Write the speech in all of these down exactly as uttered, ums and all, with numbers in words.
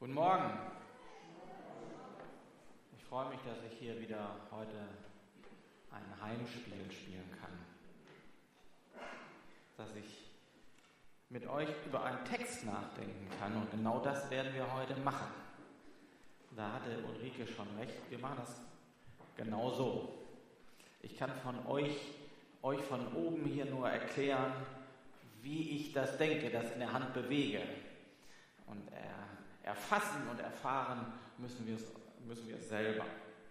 Guten Morgen. Ich freue mich, dass ich hier wieder heute ein Heimspiel spielen kann. Dass ich mit euch über einen Text nachdenken kann und genau das werden wir heute machen. Da hatte Ulrike schon recht, wir machen das genau so. Ich kann von euch, euch von oben hier nur erklären, wie ich das denke, das in der Hand bewege. Und er, erfassen und erfahren müssen wir es müssen wir es selber.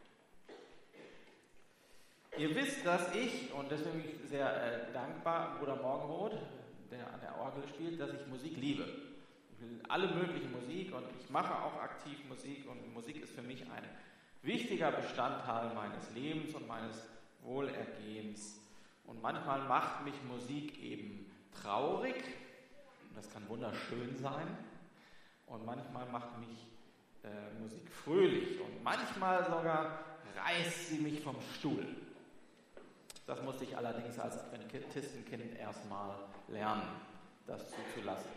Ihr wisst, dass ich, und deswegen bin ich sehr äh, dankbar, Bruder Morgenroth, der an der Orgel spielt, dass ich Musik liebe. Ich will alle mögliche Musik und ich mache auch aktiv Musik und Musik ist für mich ein wichtiger Bestandteil meines Lebens und meines Wohlergehens. Und manchmal macht mich Musik eben traurig, und das kann wunderschön sein, und manchmal macht mich äh, Musik fröhlich und manchmal sogar reißt sie mich vom Stuhl. Das musste ich allerdings als Adventistenkind erstmal lernen, das zuzulassen.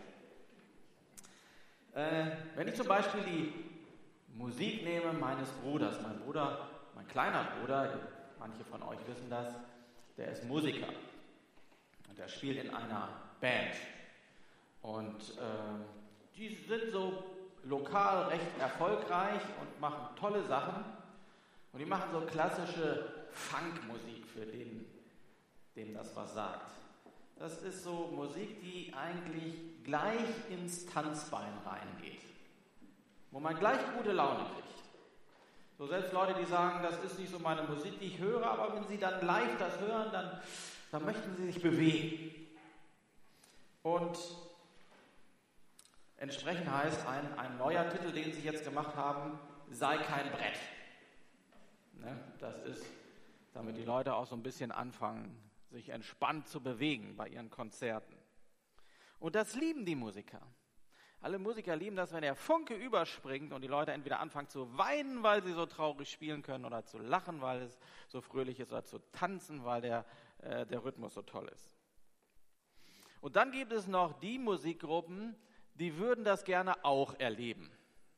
Äh, wenn ich zum Beispiel die Musik nehme meines Bruders, mein Bruder, mein kleiner Bruder, manche von euch wissen das, der ist Musiker und der spielt in einer Band und äh, die sind so lokal recht erfolgreich und machen tolle Sachen und die machen so klassische Funkmusik, für den, dem das was sagt. Das ist so Musik, die eigentlich gleich ins Tanzbein reingeht, wo man gleich gute Laune kriegt. So selbst Leute, die sagen, das ist nicht so meine Musik, die ich höre, aber wenn sie dann live das hören, dann, dann möchten sie sich bewegen. Und entsprechend heißt ein, ein neuer Titel, den sie jetzt gemacht haben, sei kein Brett. Ne? Das ist, damit die Leute auch so ein bisschen anfangen, sich entspannt zu bewegen bei ihren Konzerten. Und das lieben die Musiker. Alle Musiker lieben das, wenn der Funke überspringt und die Leute entweder anfangen zu weinen, weil sie so traurig spielen können, oder zu lachen, weil es so fröhlich ist, oder zu tanzen, weil der, äh, der Rhythmus so toll ist. Und dann gibt es noch die Musikgruppen, die würden das gerne auch erleben.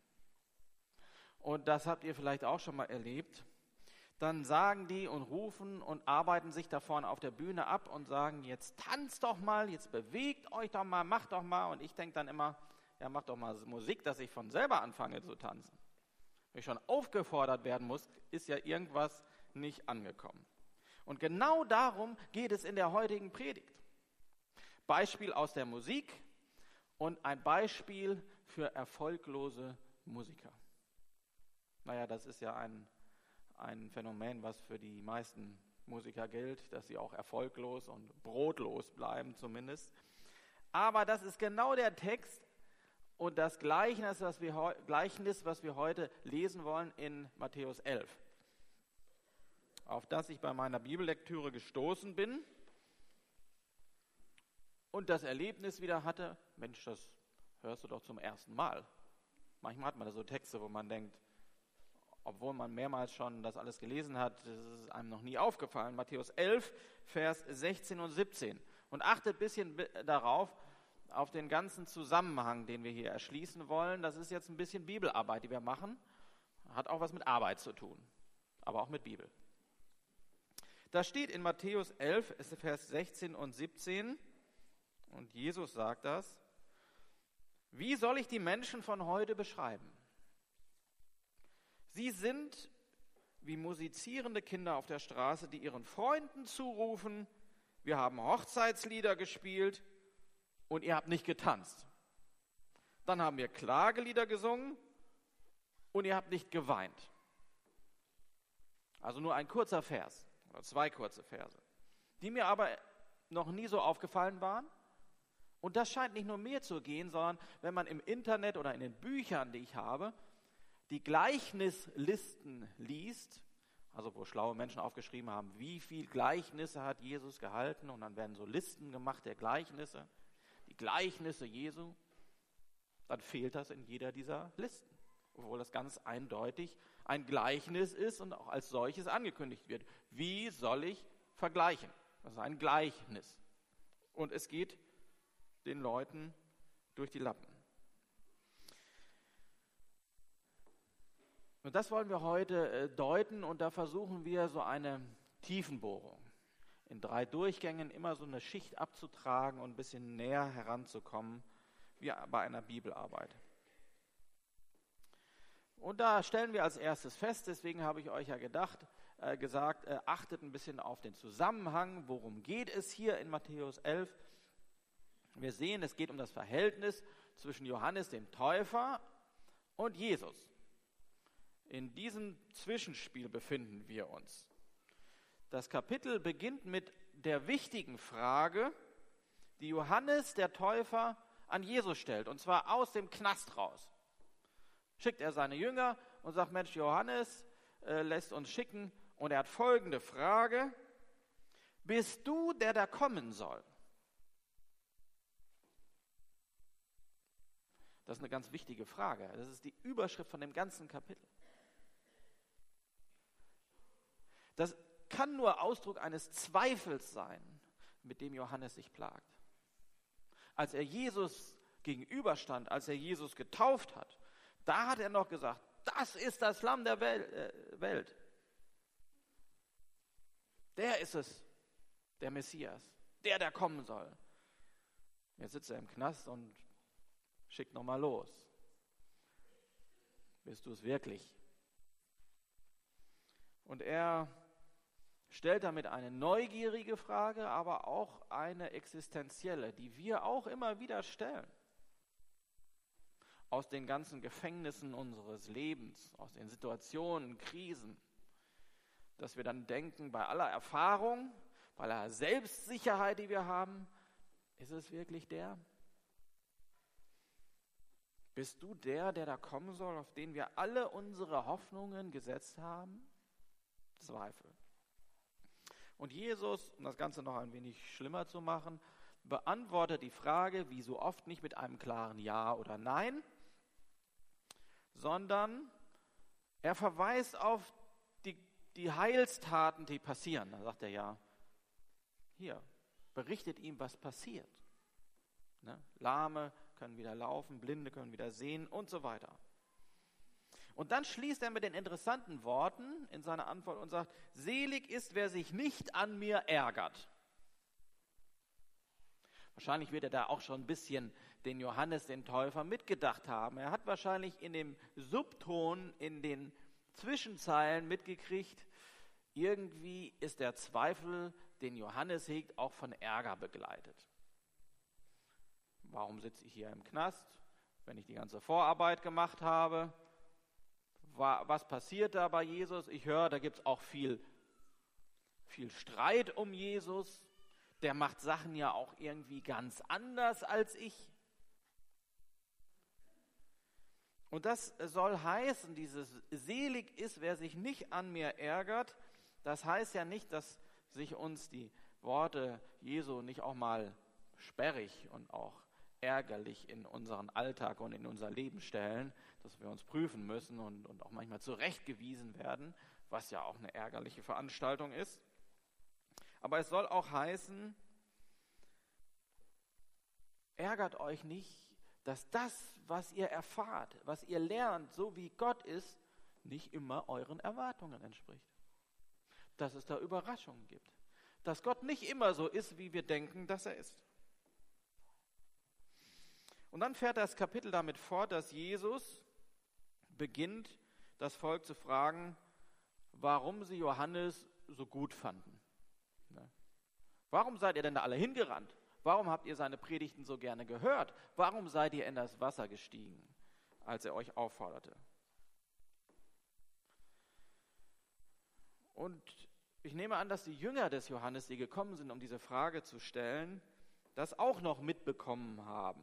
Und das habt ihr vielleicht auch schon mal erlebt. Dann sagen die und rufen und arbeiten sich da vorne auf der Bühne ab und sagen, jetzt tanzt doch mal, jetzt bewegt euch doch mal, macht doch mal. Und ich denke dann immer, ja, macht doch mal Musik, dass ich von selber anfange zu tanzen. Wenn ich schon aufgefordert werden muss, ist ja irgendwas nicht angekommen. Und genau darum geht es in der heutigen Predigt. Beispiel aus der Musik und ein Beispiel für erfolglose Musiker. Naja, das ist ja ein Ein Phänomen, was für die meisten Musiker gilt, dass sie auch erfolglos und brotlos bleiben zumindest. Aber das ist genau der Text und das Gleichnis, was wir, Gleichnis, was wir heute lesen wollen in Matthäus elf, auf das ich bei meiner Bibellektüre gestoßen bin und das Erlebnis wieder hatte, Mensch, das hörst du doch zum ersten Mal. Manchmal hat man da so Texte, wo man denkt, obwohl man mehrmals schon das alles gelesen hat, das ist einem noch nie aufgefallen. Matthäus elf, Vers sechzehn und siebzehn. Und achtet ein bisschen darauf, auf den ganzen Zusammenhang, den wir hier erschließen wollen. Das ist jetzt ein bisschen Bibelarbeit, die wir machen. Hat auch was mit Arbeit zu tun, aber auch mit Bibel. Da steht in Matthäus elf, Vers sechzehn und siebzehn, und Jesus sagt das: Wie soll ich die Menschen von heute beschreiben? Sie sind wie musizierende Kinder auf der Straße, die ihren Freunden zurufen, wir haben Hochzeitslieder gespielt und ihr habt nicht getanzt. Dann haben wir Klagelieder gesungen und ihr habt nicht geweint. Also nur ein kurzer Vers oder zwei kurze Verse, die mir aber noch nie so aufgefallen waren. Und das scheint nicht nur mir zu gehen, sondern wenn man im Internet oder in den Büchern, die ich habe, die Gleichnislisten liest, also wo schlaue Menschen aufgeschrieben haben, wie viele Gleichnisse hat Jesus gehalten, und dann werden so Listen gemacht der Gleichnisse, die Gleichnisse Jesu, dann fehlt das in jeder dieser Listen, obwohl das ganz eindeutig ein Gleichnis ist und auch als solches angekündigt wird. Wie soll ich vergleichen? Das ist ein Gleichnis. Und es geht den Leuten durch die Lappen. Und das wollen wir heute äh, deuten und da versuchen wir so eine Tiefenbohrung in drei Durchgängen immer so eine Schicht abzutragen und ein bisschen näher heranzukommen, wie bei einer Bibelarbeit. Und da stellen wir als erstes fest, deswegen habe ich euch ja gedacht, äh, gesagt, äh, achtet ein bisschen auf den Zusammenhang, worum geht es hier in Matthäus elf. Wir sehen, es geht um das Verhältnis zwischen Johannes dem Täufer und Jesus. In diesem Zwischenspiel befinden wir uns. Das Kapitel beginnt mit der wichtigen Frage, die Johannes der Täufer an Jesus stellt, und zwar aus dem Knast raus. Schickt er seine Jünger und sagt, Mensch, Johannes äh, lässt uns schicken, und er hat folgende Frage: Bist du, der da kommen soll? Das ist eine ganz wichtige Frage. Das ist die Überschrift von dem ganzen Kapitel. Das kann nur Ausdruck eines Zweifels sein, mit dem Johannes sich plagt. Als er Jesus gegenüberstand, als er Jesus getauft hat, da hat er noch gesagt, das ist das Lamm der Welt. Der ist es, der Messias, der, der kommen soll. Jetzt sitzt er im Knast und schickt nochmal los. Bist du es wirklich? Und er stellt damit eine neugierige Frage, aber auch eine existenzielle, die wir auch immer wieder stellen. Aus den ganzen Gefängnissen unseres Lebens, aus den Situationen, Krisen, dass wir dann denken, bei aller Erfahrung, bei aller Selbstsicherheit, die wir haben, ist es wirklich der? Bist du der, der da kommen soll, auf den wir alle unsere Hoffnungen gesetzt haben? Zweifel. Und Jesus, um das Ganze noch ein wenig schlimmer zu machen, beantwortet die Frage, wie so oft, nicht mit einem klaren Ja oder Nein, sondern er verweist auf die, die Heilstaten, die passieren. Da sagt er ja, hier, berichtet ihm, was passiert. Ne? Lahme können wieder laufen, Blinde können wieder sehen und so weiter. Und dann schließt er mit den interessanten Worten in seiner Antwort und sagt, selig ist, wer sich nicht an mir ärgert. Wahrscheinlich wird er da auch schon ein bisschen den Johannes, den Täufer, mitgedacht haben. Er hat wahrscheinlich in dem Subton, in den Zwischenzeilen mitgekriegt, irgendwie ist der Zweifel, den Johannes hegt, auch von Ärger begleitet. Warum sitze ich hier im Knast, wenn ich die ganze Vorarbeit gemacht habe? Was passiert da bei Jesus? Ich höre, da gibt es auch viel, viel Streit um Jesus. Der macht Sachen ja auch irgendwie ganz anders als ich. Und das soll heißen, dieses selig ist, wer sich nicht an mir ärgert. Das heißt ja nicht, dass sich uns die Worte Jesu nicht auch mal sperrig und auch ärgerlich in unseren Alltag und in unser Leben stellen, dass wir uns prüfen müssen und, und auch manchmal zurechtgewiesen werden, was ja auch eine ärgerliche Veranstaltung ist. Aber es soll auch heißen, ärgert euch nicht, dass das, was ihr erfahrt, was ihr lernt, so wie Gott ist, nicht immer euren Erwartungen entspricht. Dass es da Überraschungen gibt. Dass Gott nicht immer so ist, wie wir denken, dass er ist. Und dann fährt das Kapitel damit fort, dass Jesus beginnt, das Volk zu fragen, warum sie Johannes so gut fanden. Warum seid ihr denn da alle hingerannt? Warum habt ihr seine Predigten so gerne gehört? Warum seid ihr in das Wasser gestiegen, als er euch aufforderte? Und ich nehme an, dass die Jünger des Johannes, die gekommen sind, um diese Frage zu stellen, das auch noch mitbekommen haben.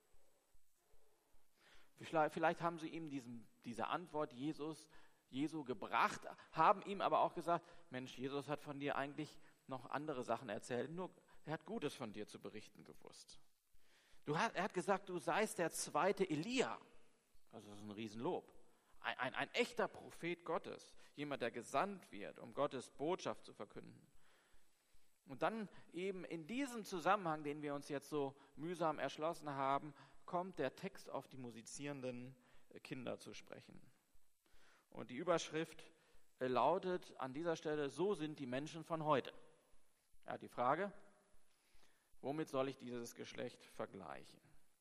Vielleicht, vielleicht haben sie ihm diesen, diese Antwort Jesus, Jesu gebracht, haben ihm aber auch gesagt, Mensch, Jesus hat von dir eigentlich noch andere Sachen erzählt, nur er hat Gutes von dir zu berichten gewusst. Du hat, er hat gesagt, du seist der zweite Elia. Also das ist ein Riesenlob. Ein, ein, ein echter Prophet Gottes, jemand, der gesandt wird, um Gottes Botschaft zu verkünden. Und dann eben in diesem Zusammenhang, den wir uns jetzt so mühsam erschlossen haben, kommt der Text auf die musizierenden Kinder zu sprechen. Und die Überschrift lautet an dieser Stelle: So sind die Menschen von heute. Ja, die Frage: Womit soll ich dieses Geschlecht vergleichen?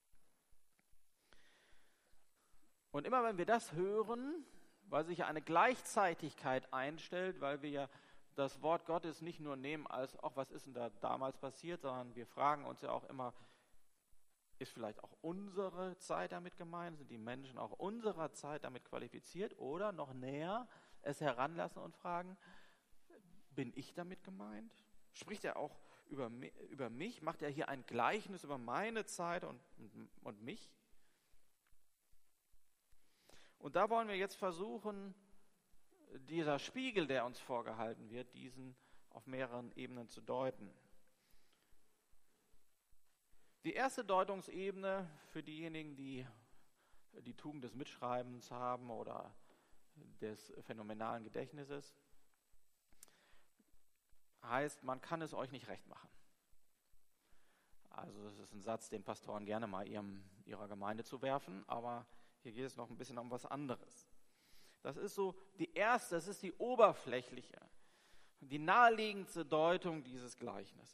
Und immer wenn wir das hören, weil sich eine Gleichzeitigkeit einstellt, weil wir ja das Wort Gottes nicht nur nehmen als, ach, was ist denn da damals passiert, sondern wir fragen uns ja auch immer, ist vielleicht auch unsere Zeit damit gemeint? Sind die Menschen auch unserer Zeit damit qualifiziert? Oder noch näher es heranlassen und fragen, bin ich damit gemeint? Spricht er auch über mich, über mich? Macht er hier ein Gleichnis über meine Zeit und, und mich? Und da wollen wir jetzt versuchen, dieser Spiegel, der uns vorgehalten wird, diesen auf mehreren Ebenen zu deuten. Die erste Deutungsebene für diejenigen, die die Tugend des Mitschreibens haben oder des phänomenalen Gedächtnisses, heißt, man kann es euch nicht recht machen. Also das ist ein Satz, den Pastoren gerne mal ihrem, ihrer Gemeinde zu werfen, aber hier geht es noch ein bisschen um was anderes. Das ist so die erste, das ist die oberflächliche, die naheliegendste Deutung dieses Gleichnisses.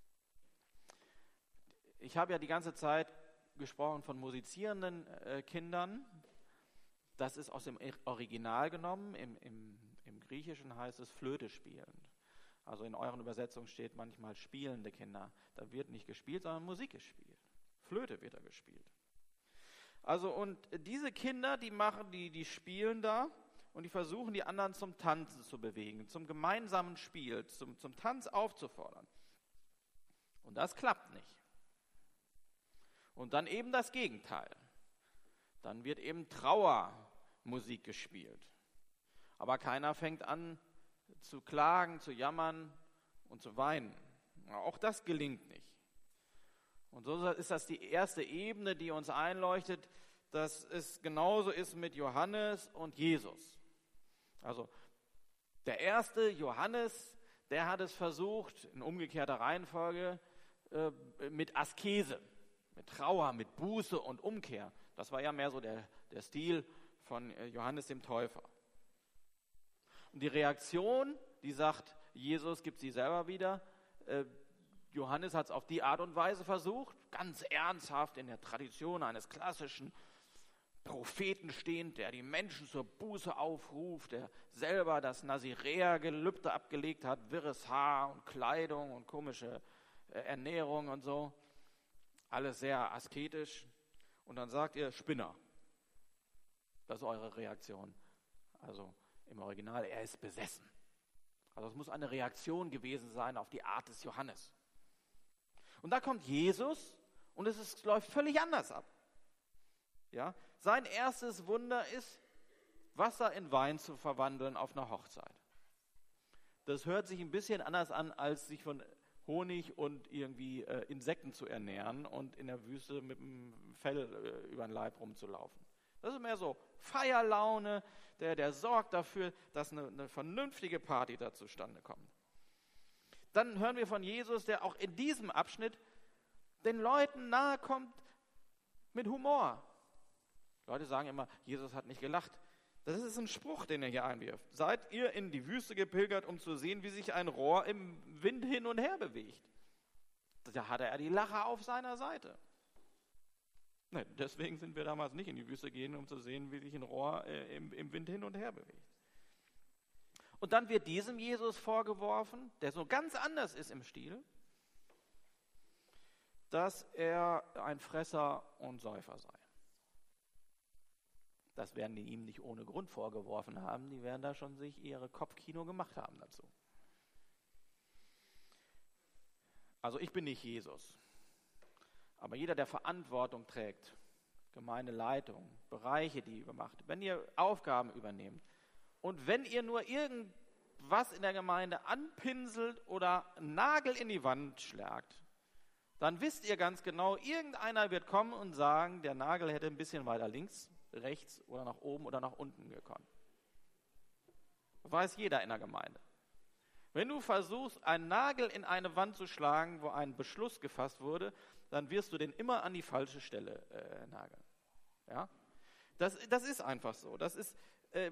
Ich habe ja die ganze Zeit gesprochen von musizierenden äh, Kindern. Das ist aus dem Original genommen. Im, im, im Griechischen heißt es Flöte spielend. Also in euren Übersetzungen steht manchmal spielende Kinder. Da wird nicht gespielt, sondern Musik gespielt. Flöte wird da gespielt. Also und diese Kinder, die machen, die, die spielen da und die versuchen, die anderen zum Tanzen zu bewegen, zum gemeinsamen Spiel, zum, zum Tanz aufzufordern. Und das klappt nicht. Und dann eben das Gegenteil. Dann wird eben Trauermusik gespielt. Aber keiner fängt an zu klagen, zu jammern und zu weinen. Auch das gelingt nicht. Und so ist das die erste Ebene, die uns einleuchtet, dass es genauso ist mit Johannes und Jesus. Also der erste, Johannes, der hat es versucht, in umgekehrter Reihenfolge, äh, mit Askese, mit Trauer, mit Buße und Umkehr. Das war ja mehr so der, der Stil von Johannes dem Täufer. Und die Reaktion, die sagt, Jesus gibt sie selber wieder, äh, Johannes hat es auf die Art und Weise versucht, ganz ernsthaft in der Tradition eines klassischen Propheten stehend, der die Menschen zur Buße aufruft, der selber das Naziräer-Gelübde abgelegt hat, wirres Haar und Kleidung und komische äh, Ernährung und so. Alles sehr asketisch. Und dann sagt ihr, Spinner. Das ist eure Reaktion. Also im Original, er ist besessen. Also es muss eine Reaktion gewesen sein auf die Art des Johannes. Und da kommt Jesus und es ist, läuft völlig anders ab. Ja? Sein erstes Wunder ist, Wasser in Wein zu verwandeln auf einer Hochzeit. Das hört sich ein bisschen anders an, als sich von Honig und irgendwie äh, Insekten zu ernähren und in der Wüste mit dem Fell äh, über den Leib rumzulaufen. Das ist mehr so Feierlaune, der, der sorgt dafür, dass eine, eine vernünftige Party da zustande kommt. Dann hören wir von Jesus, der auch in diesem Abschnitt den Leuten nahe kommt mit Humor. Leute sagen immer, Jesus hat nicht gelacht. Das ist ein Spruch, den er hier einwirft. Seid ihr in die Wüste gepilgert, um zu sehen, wie sich ein Rohr im Wind hin und her bewegt? Da hatte er die Lacher auf seiner Seite. Nein, deswegen sind wir damals nicht in die Wüste gehen, um zu sehen, wie sich ein Rohr äh, im, im Wind hin und her bewegt. Und dann wird diesem Jesus vorgeworfen, der so ganz anders ist im Stil, dass er ein Fresser und Säufer sei. Das werden die ihm nicht ohne Grund vorgeworfen haben, die werden da schon sich ihre Kopfkino gemacht haben dazu. Also ich bin nicht Jesus, aber jeder, der Verantwortung trägt, Gemeindeleitung, Bereiche, die ihr macht, wenn ihr Aufgaben übernehmt und wenn ihr nur irgendwas in der Gemeinde anpinselt oder einen Nagel in die Wand schlagt, dann wisst ihr ganz genau, irgendeiner wird kommen und sagen, der Nagel hätte ein bisschen weiter links, rechts oder nach oben oder nach unten gekommen. Das weiß jeder in der Gemeinde. Wenn du versuchst, einen Nagel in eine Wand zu schlagen, wo ein Beschluss gefasst wurde, dann wirst du den immer an die falsche Stelle äh, nageln. Ja? Das, das ist einfach so. Das ist, äh,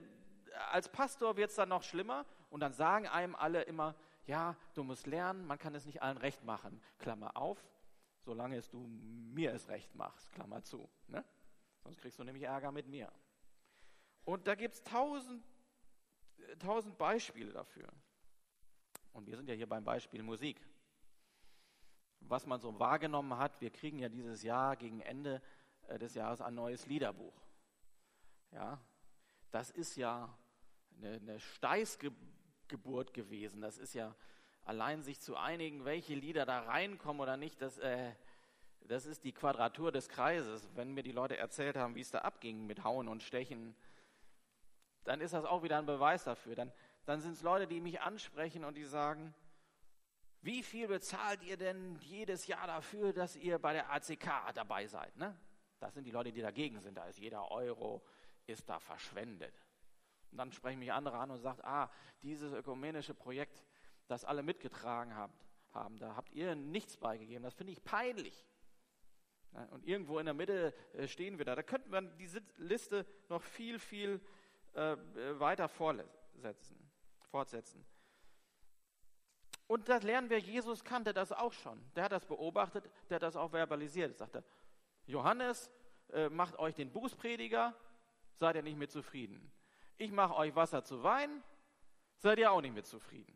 als Pastor wird es dann noch schlimmer und dann sagen einem alle immer, ja, du musst lernen, man kann es nicht allen recht machen, Klammer auf, solange es du mir es recht machst, Klammer zu. Ne? Sonst kriegst du nämlich Ärger mit mir. Und da gibt es tausend, tausend Beispiele dafür. Und wir sind ja hier beim Beispiel Musik. Was man so wahrgenommen hat, wir kriegen ja dieses Jahr gegen Ende des Jahres ein neues Liederbuch. Ja, das ist ja eine, eine Steißgeburt gewesen. Das ist ja allein sich zu einigen, welche Lieder da reinkommen oder nicht, das, äh, das ist die Quadratur des Kreises. Wenn mir die Leute erzählt haben, wie es da abging mit Hauen und Stechen, dann ist das auch wieder ein Beweis dafür. Dann, dann sind es Leute, die mich ansprechen und die sagen, wie viel bezahlt ihr denn jedes Jahr dafür, dass ihr bei der A C K dabei seid? Ne? Das sind die Leute, die dagegen sind. Da ist jeder Euro, ist da verschwendet. Und dann sprechen mich andere an und sagen, ah, dieses ökumenische Projekt, das alle mitgetragen habt, haben, da habt ihr nichts beigegeben. Das finde ich peinlich. Und irgendwo in der Mitte stehen wir da. Da könnten wir diese Liste noch viel, viel äh, weiter fortsetzen. fortsetzen. Und das lernen wir, Jesus kannte das auch schon. Der hat das beobachtet, der hat das auch verbalisiert. Er sagte, Johannes, äh, macht euch den Bußprediger, seid ihr nicht mit zufrieden. Ich mache euch Wasser zu Wein, seid ihr auch nicht mit zufrieden.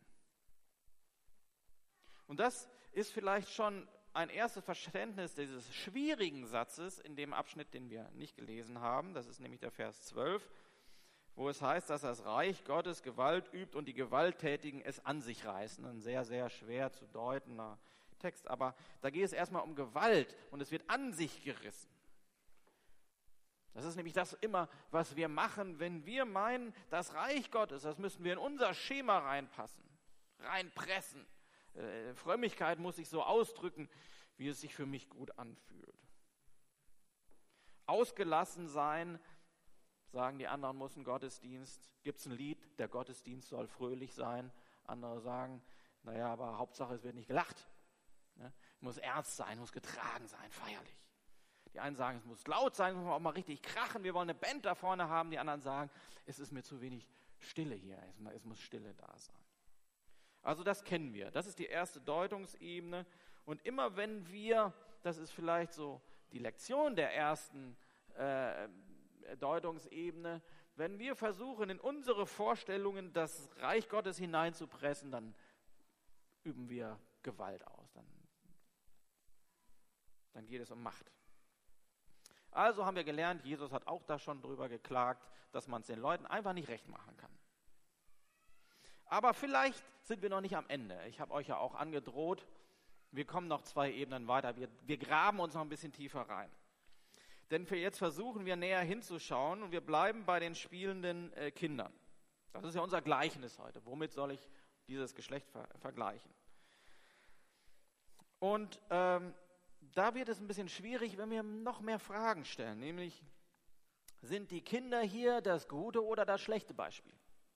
Und das ist vielleicht schon ein erstes Verständnis dieses schwierigen Satzes in dem Abschnitt, den wir nicht gelesen haben. Das ist nämlich der Vers zwölf, wo es heißt, dass das Reich Gottes Gewalt übt und die Gewalttätigen es an sich reißen. Ein sehr, sehr schwer zu deutender Text, aber da geht es erstmal um Gewalt und es wird an sich gerissen. Das ist nämlich das immer, was wir machen, wenn wir meinen, das Reich Gottes, das müssen wir in unser Schema reinpassen, reinpressen. Äh, Frömmigkeit muss sich so ausdrücken, wie es sich für mich gut anfühlt. Ausgelassen sein, sagen die anderen, muss ein Gottesdienst. Gibt es ein Lied, der Gottesdienst soll fröhlich sein. Andere sagen, naja, aber Hauptsache es wird nicht gelacht. Ne? Muss ernst sein, muss getragen sein, feierlich. Die einen sagen, es muss laut sein, es muss auch mal richtig krachen, wir wollen eine Band da vorne haben. Die anderen sagen, es ist mir zu wenig Stille hier, es muss Stille da sein. Also das kennen wir, das ist die erste Deutungsebene. Und immer wenn wir, das ist vielleicht so die Lektion der ersten äh, Deutungsebene, wenn wir versuchen, in unsere Vorstellungen das Reich Gottes hineinzupressen, dann üben wir Gewalt aus. Dann, dann geht es um Macht. Also haben wir gelernt, Jesus hat auch da schon drüber geklagt, dass man es den Leuten einfach nicht recht machen kann. Aber vielleicht sind wir noch nicht am Ende. Ich habe euch ja auch angedroht, wir kommen noch zwei Ebenen weiter. Wir, wir graben uns noch ein bisschen tiefer rein. Denn für jetzt versuchen wir näher hinzuschauen und wir bleiben bei den spielenden äh, Kindern. Das ist ja unser Gleichnis heute. Womit soll ich dieses Geschlecht ver- vergleichen? Und ähm, da wird es ein bisschen schwierig, wenn wir noch mehr Fragen stellen. Nämlich, sind die Kinder hier das gute oder das schlechte Beispiel?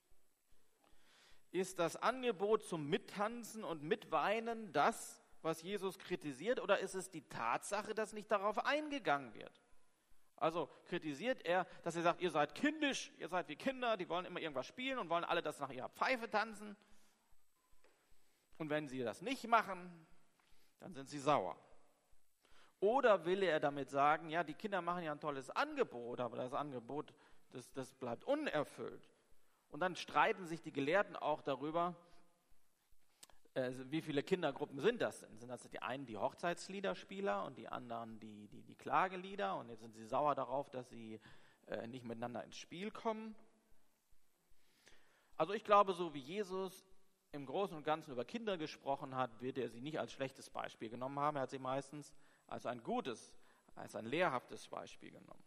Ist das Angebot zum Mittanzen und Mitweinen das, was Jesus kritisiert, oder ist es die Tatsache, dass nicht darauf eingegangen wird? Also kritisiert er, dass er sagt, ihr seid kindisch, ihr seid wie Kinder, die wollen immer irgendwas spielen und wollen alle das nach ihrer Pfeife tanzen. Und wenn sie das nicht machen, dann sind sie sauer. Oder will er damit sagen, ja, die Kinder machen ja ein tolles Angebot, aber das Angebot, das, das bleibt unerfüllt. Und dann streiten sich die Gelehrten auch darüber, äh, wie viele Kindergruppen sind das denn? Sind das die einen die Hochzeitsliederspieler und die anderen die, die, die Klagelieder? Und jetzt sind sie sauer darauf, dass sie äh, nicht miteinander ins Spiel kommen. Also ich glaube, so wie Jesus im Großen und Ganzen über Kinder gesprochen hat, wird er sie nicht als schlechtes Beispiel genommen haben. Er hat sie meistens als ein gutes, als ein lehrhaftes Beispiel genommen.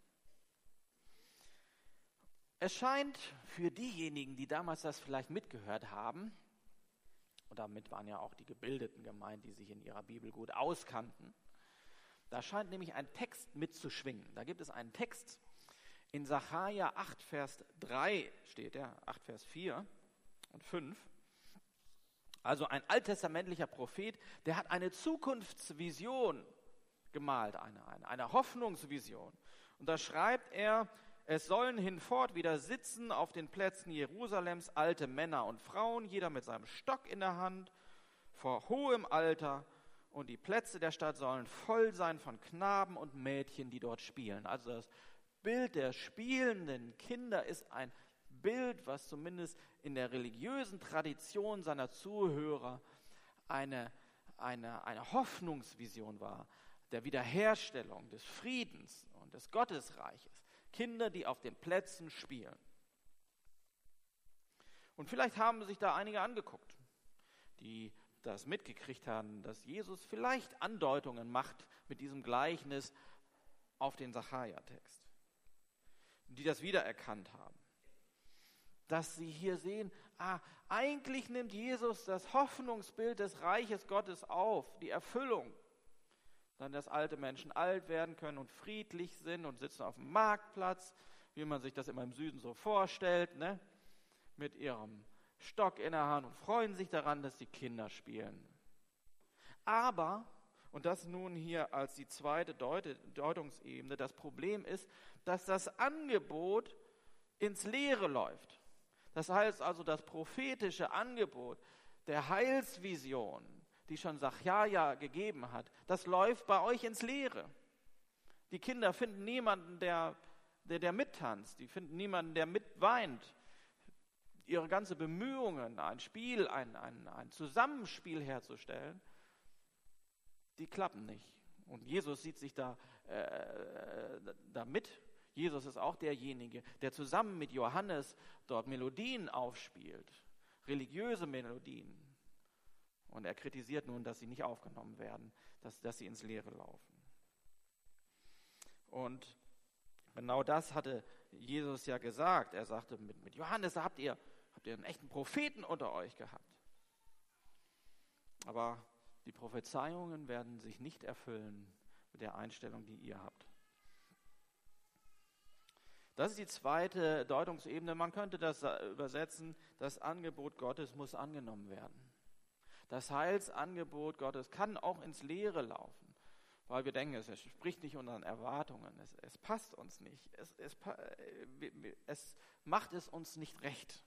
Es scheint für diejenigen, die damals das vielleicht mitgehört haben, und damit waren ja auch die Gebildeten gemeint, die sich in ihrer Bibel gut auskannten, da scheint nämlich ein Text mitzuschwingen. Da gibt es einen Text, in Sacharja acht, Vers drei steht er, acht, Vers vier und fünf. Also ein alttestamentlicher Prophet, der hat eine Zukunftsvision gemalt, eine, eine, eine Hoffnungsvision. Und da schreibt er es sollen hinfort wieder sitzen auf den Plätzen Jerusalems alte Männer und Frauen, jeder mit seinem Stock in der Hand, vor hohem Alter, und die Plätze der Stadt sollen voll sein von Knaben und Mädchen, die dort spielen. Also das Bild der spielenden Kinder ist ein Bild, was zumindest in der religiösen Tradition seiner Zuhörer eine, eine, eine Hoffnungsvision war, der Wiederherstellung, des Friedens und des Gottesreiches. Kinder, die auf den Plätzen spielen. Und vielleicht haben sich da einige angeguckt, die das mitgekriegt haben, dass Jesus vielleicht Andeutungen macht mit diesem Gleichnis auf den Sacharja-Text, die das wiedererkannt haben. Dass sie hier sehen, ah, eigentlich nimmt Jesus das Hoffnungsbild des Reiches Gottes auf, die Erfüllung. Dann, dass alte Menschen alt werden können und friedlich sind und sitzen auf dem Marktplatz, wie man sich das immer im Süden so vorstellt, ne? Mit ihrem Stock in der Hand und freuen sich daran, dass die Kinder spielen. Aber, und das nun hier als die zweite Deut- Deutungsebene, das Problem ist, dass das Angebot ins Leere läuft. Das heißt also, das prophetische Angebot der Heilsvision, die schon Sacharja gegeben hat, das läuft bei euch ins Leere. Die Kinder finden niemanden, der, der, der mittanzt, die finden niemanden, der mitweint. Ihre ganze Bemühungen, ein Spiel, ein, ein, ein Zusammenspiel herzustellen, die klappen nicht. Und Jesus sieht sich da, äh, da mit. Jesus ist auch derjenige, der zusammen mit Johannes dort Melodien aufspielt, religiöse Melodien. Und er kritisiert nun, dass sie nicht aufgenommen werden, dass, dass sie ins Leere laufen. Und genau das hatte Jesus ja gesagt. Er sagte, mit, mit Johannes, da habt ihr, habt ihr einen echten Propheten unter euch gehabt. Aber die Prophezeiungen werden sich nicht erfüllen mit der Einstellung, die ihr habt. Das ist die zweite Deutungsebene. Man könnte das übersetzen, das Angebot Gottes muss angenommen werden. Das Heilsangebot Gottes kann auch ins Leere laufen, weil wir denken, es entspricht nicht unseren Erwartungen, es, es passt uns nicht, es, es, es macht es uns nicht recht.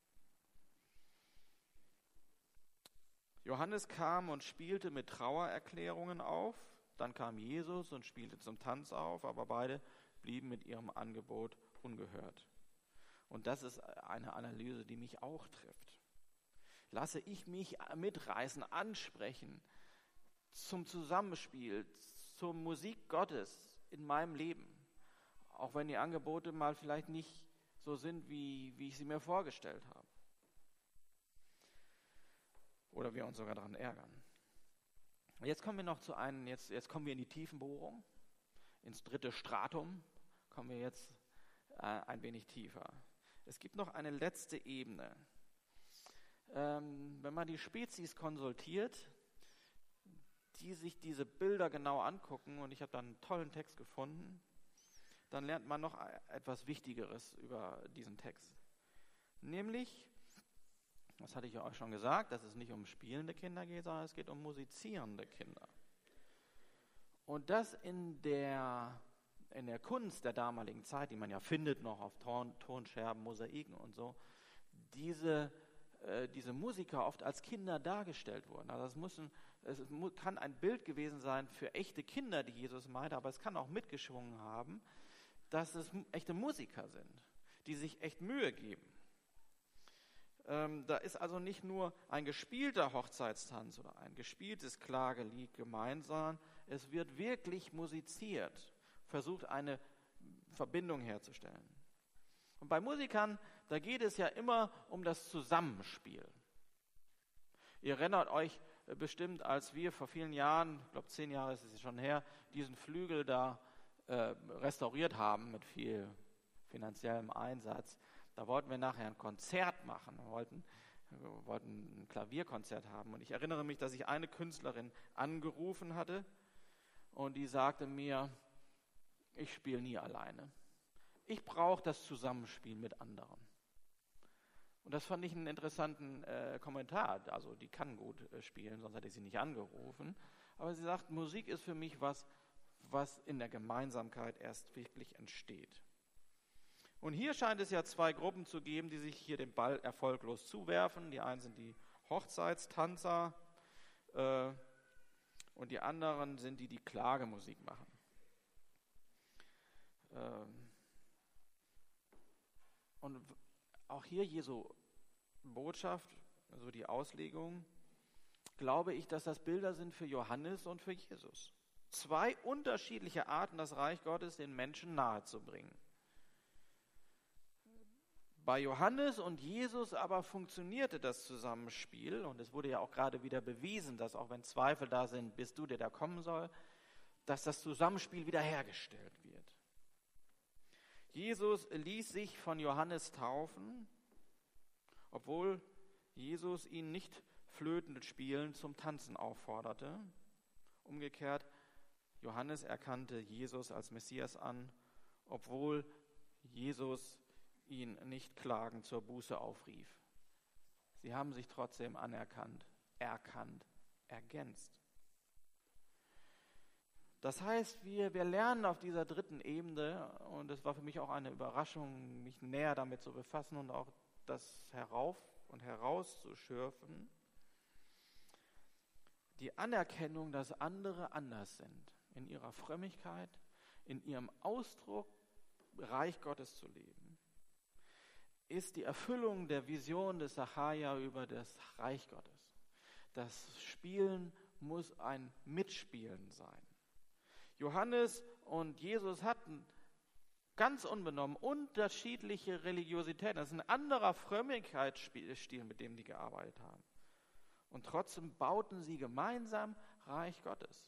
Johannes kam und spielte mit Trauererklärungen auf, dann kam Jesus und spielte zum Tanz auf, aber beide blieben mit ihrem Angebot ungehört. Und das ist eine Analyse, die mich auch trifft. Lasse ich mich mitreißen, ansprechen zum Zusammenspiel, zur Musik Gottes in meinem Leben, auch wenn die Angebote mal vielleicht nicht so sind, wie, wie ich sie mir vorgestellt habe. Oder wir uns sogar daran ärgern. Jetzt kommen wir noch zu einem, jetzt, jetzt kommen wir in die Tiefenbohrung, ins dritte Stratum, kommen wir jetzt äh, ein wenig tiefer. Es gibt noch eine letzte Ebene. Ähm, wenn man die Spezies konsultiert, die sich diese Bilder genau angucken, und ich habe da einen tollen Text gefunden, dann lernt man noch etwas Wichtigeres über diesen Text. Nämlich, das hatte ich ja auch schon gesagt, dass es nicht um spielende Kinder geht, sondern es geht um musizierende Kinder. Und das in der, in der Kunst der damaligen Zeit, die man ja findet noch auf Ton, Tonscherben, Mosaiken und so, diese, äh, diese Musiker oft als Kinder dargestellt wurden. Also es, müssen, es kann ein Bild gewesen sein für echte Kinder, die Jesus meinte, aber es kann auch mitgeschwungen haben, dass es echte Musiker sind, die sich echt Mühe geben. Ähm, da ist also nicht nur ein gespielter Hochzeitstanz oder ein gespieltes Klagelied gemeint, sondern es wird wirklich musiziert, versucht eine Verbindung herzustellen. Und bei Musikern, da geht es ja immer um das Zusammenspiel. Ihr erinnert euch bestimmt, als wir vor vielen Jahren, ich glaube zehn Jahre ist es schon her, diesen Flügel da äh, restauriert haben mit viel finanziellem Einsatz. Da wollten wir nachher ein Konzert machen, wir wollten, wir wollten ein Klavierkonzert haben. Und ich erinnere mich, dass ich eine Künstlerin angerufen hatte und die sagte mir, ich spiele nie alleine. Ich brauche das Zusammenspiel mit anderen. Und das fand ich einen interessanten äh, Kommentar. Also die kann gut äh, spielen, sonst hätte ich sie nicht angerufen. Aber sie sagt, Musik ist für mich was, was in der Gemeinsamkeit erst wirklich entsteht. Und hier scheint es ja zwei Gruppen zu geben, die sich hier den Ball erfolglos zuwerfen. Die einen sind die Hochzeitstanzer äh, und die anderen sind die, die Klagemusik machen. Ähm, und auch hier Jesu Botschaft, also die Auslegung, glaube ich, dass das Bilder sind für Johannes und für Jesus. Zwei unterschiedliche Arten, das Reich Gottes den Menschen nahezubringen. Bei Johannes und Jesus aber funktionierte das Zusammenspiel und es wurde ja auch gerade wieder bewiesen, dass auch wenn Zweifel da sind, bist du, der da kommen soll, dass das Zusammenspiel wiederhergestellt wird. Jesus ließ sich von Johannes taufen, obwohl Jesus ihn nicht flötend spielen zum Tanzen aufforderte. Umgekehrt, Johannes erkannte Jesus als Messias an, obwohl Jesus ihn nicht klagend zur Buße aufrief. Sie haben sich trotzdem anerkannt, erkannt, ergänzt. Das heißt, wir, wir lernen auf dieser dritten Ebene, und es war für mich auch eine Überraschung, mich näher damit zu befassen und auch das herauf und herauszuschürfen, die Anerkennung, dass andere anders sind, in ihrer Frömmigkeit, in ihrem Ausdruck, Reich Gottes zu leben, ist die Erfüllung der Vision des Sacharja über das Reich Gottes. Das Spielen muss ein Mitspielen sein. Johannes und Jesus hatten ganz unbenommen unterschiedliche Religiositäten. Das ist ein anderer Frömmigkeitsstil, mit dem die gearbeitet haben. Und trotzdem bauten sie gemeinsam Reich Gottes.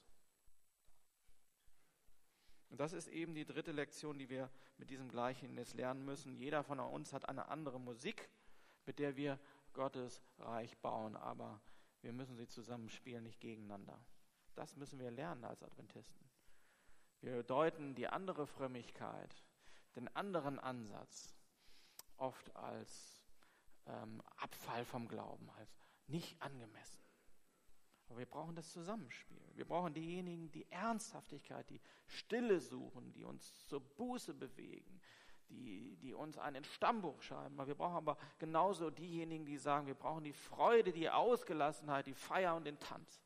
Und das ist eben die dritte Lektion, die wir mit diesem Gleichnis lernen müssen. Jeder von uns hat eine andere Musik, mit der wir Gottes Reich bauen, aber wir müssen sie zusammenspielen, nicht gegeneinander. Das müssen wir lernen als Adventisten. Wir deuten die andere Frömmigkeit, den anderen Ansatz oft als ähm, Abfall vom Glauben, als nicht angemessen. Aber wir brauchen das Zusammenspiel. Wir brauchen diejenigen, die Ernsthaftigkeit, die Stille suchen, die uns zur Buße bewegen, die, die uns einen Stammbuch schreiben. Wir brauchen aber genauso diejenigen, die sagen, wir brauchen die Freude, die Ausgelassenheit, die Feier und den Tanz.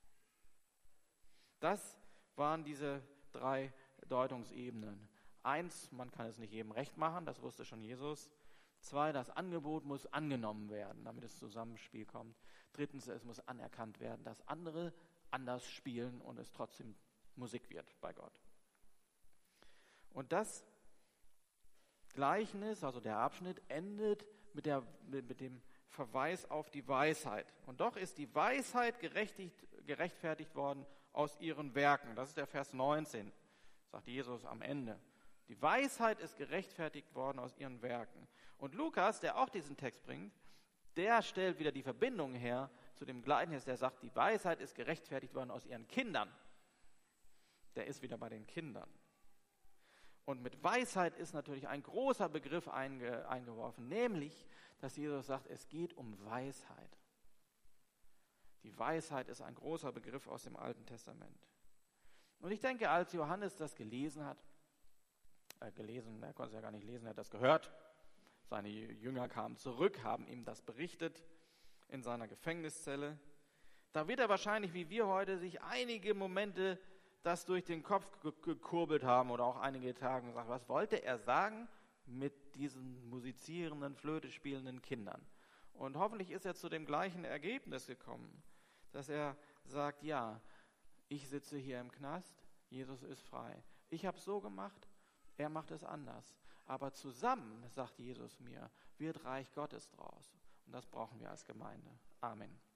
Das waren diese drei Deutungsebenen. Eins, man kann es nicht jedem recht machen, das wusste schon Jesus. Zwei, das Angebot muss angenommen werden, damit es Zusammenspiel kommt. Drittens, es muss anerkannt werden, dass andere anders spielen und es trotzdem Musik wird bei Gott. Und das Gleichnis, also der Abschnitt, endet mit, der, mit dem Verweis auf die Weisheit. Und doch ist die Weisheit gerechtfertigt worden aus ihren Werken. Das ist der Vers neunzehn, sagt Jesus am Ende. Die Weisheit ist gerechtfertigt worden aus ihren Werken. Und Lukas, der auch diesen Text bringt, der stellt wieder die Verbindung her zu dem Gleichnis, der sagt, die Weisheit ist gerechtfertigt worden aus ihren Kindern. Der ist wieder bei den Kindern. Und mit Weisheit ist natürlich ein großer Begriff einge, eingeworfen, nämlich, dass Jesus sagt, es geht um Weisheit. Die Weisheit ist ein großer Begriff aus dem Alten Testament. Und ich denke, als Johannes das gelesen hat, äh, gelesen, er konnte es ja gar nicht lesen, er hat das gehört, seine Jünger kamen zurück, haben ihm das berichtet in seiner Gefängniszelle. Da wird er wahrscheinlich, wie wir heute, sich einige Momente das durch den Kopf gekurbelt haben oder auch einige Tage gesagt, was wollte er sagen mit diesen musizierenden, Flöte spielenden Kindern? Und hoffentlich ist er zu dem gleichen Ergebnis gekommen, dass er sagt, ja, ich sitze hier im Knast, Jesus ist frei. Ich habe es so gemacht, er macht es anders. Aber zusammen, sagt Jesus mir, wird Reich Gottes draus. Und das brauchen wir als Gemeinde. Amen.